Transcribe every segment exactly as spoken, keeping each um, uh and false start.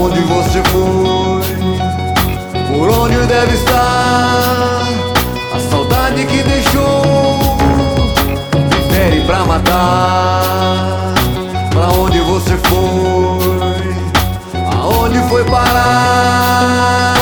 onde você foi, por onde deve estar a saudade que deixou, me fere pra matar. Pra onde você foi, aonde foi parar?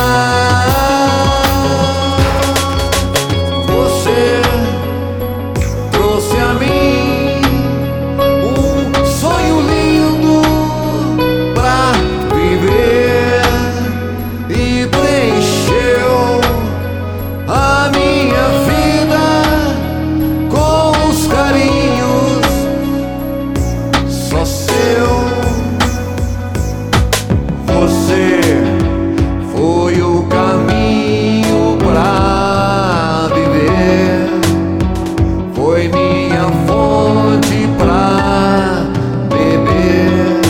Você trouxe a mim um sonho lindo pra viver e preencheu a minha vida com os carinhos só seu. Você foi o caminho pra viver, foi minha fonte pra beber,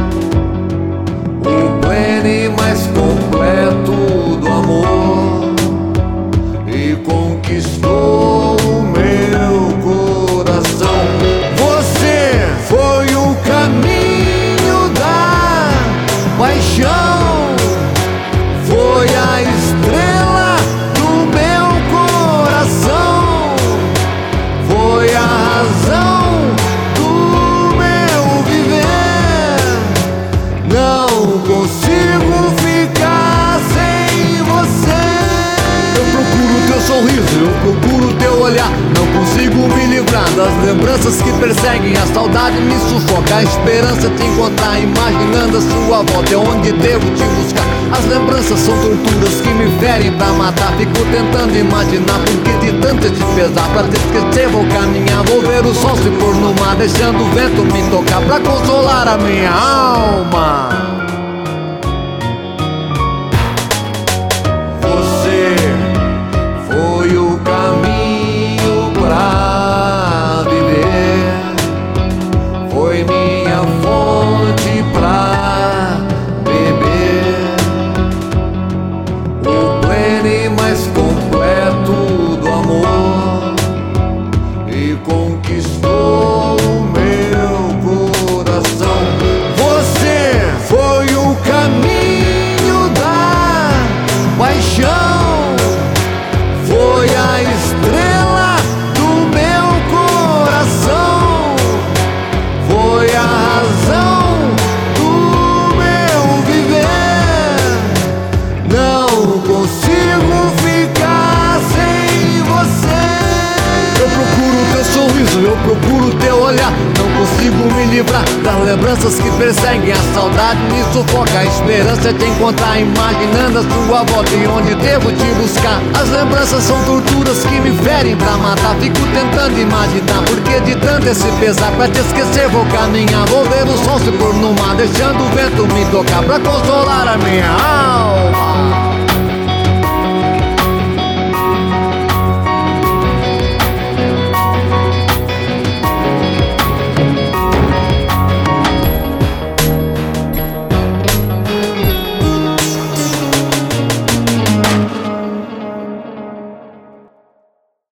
o pleno e mais completo do amor, e conquistou o meu coração. Você foi o caminho da paixão, foi a estrela do meu coração, foi a razão do meu viver. Não consigo ficar sem você. Eu procuro teu sorriso, eu procuro teu olhar, não consigo me livrar das lembranças que perseguem. A saudade me sufoca, a esperança te encontrar, imaginando a sua volta é onde devo te buscar. As lembranças são torturas que me ferem pra matar. Fico tentando imaginar porque de tanto te pesar. Pra te esquecer vou caminhar, vou ver o sol se pôr no mar, deixando o vento me tocar pra consolar a minha alma. Você foi o caminho pra viver, foi minha fonte pra beber, o pleno e mais completo do amor, e conquistou o meu coração. Você foi o caminho da paixão, foi a estrela do meu coração, foi a razão do meu viver. Não consigo ficar sem você. Eu procuro teu sorriso, eu procuro teu olhar, não consigo me livrar das lembranças que perseguem. A saudade me sufoca, a esperança é te encontrar, imaginando a sua volta e onde devo te buscar. As lembranças são torturas que me ferem pra matar. Fico tentando imaginar porque de tanto esse pesar. Pra te esquecer vou caminhar, vou ver o sol se pôr no mar, deixando o vento me tocar pra consolar a minha